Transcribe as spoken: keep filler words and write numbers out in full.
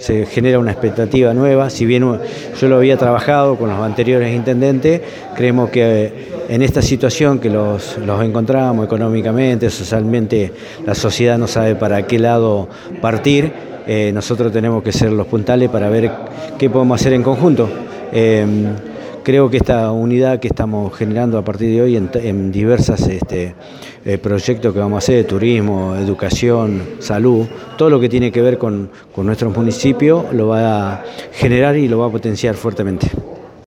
se genera una expectativa nueva. Si bien yo lo había trabajado con los anteriores intendentes, creemos que en esta situación que los, los encontramos económicamente, socialmente, la sociedad no sabe para qué lado partir, eh, nosotros tenemos que ser los puntales para ver qué podemos hacer en conjunto. Eh, Creo que esta unidad que estamos generando a partir de hoy en, en diversos este, eh, proyectos que vamos a hacer, turismo, educación, salud, todo lo que tiene que ver con, con nuestros municipios lo va a generar y lo va a potenciar fuertemente.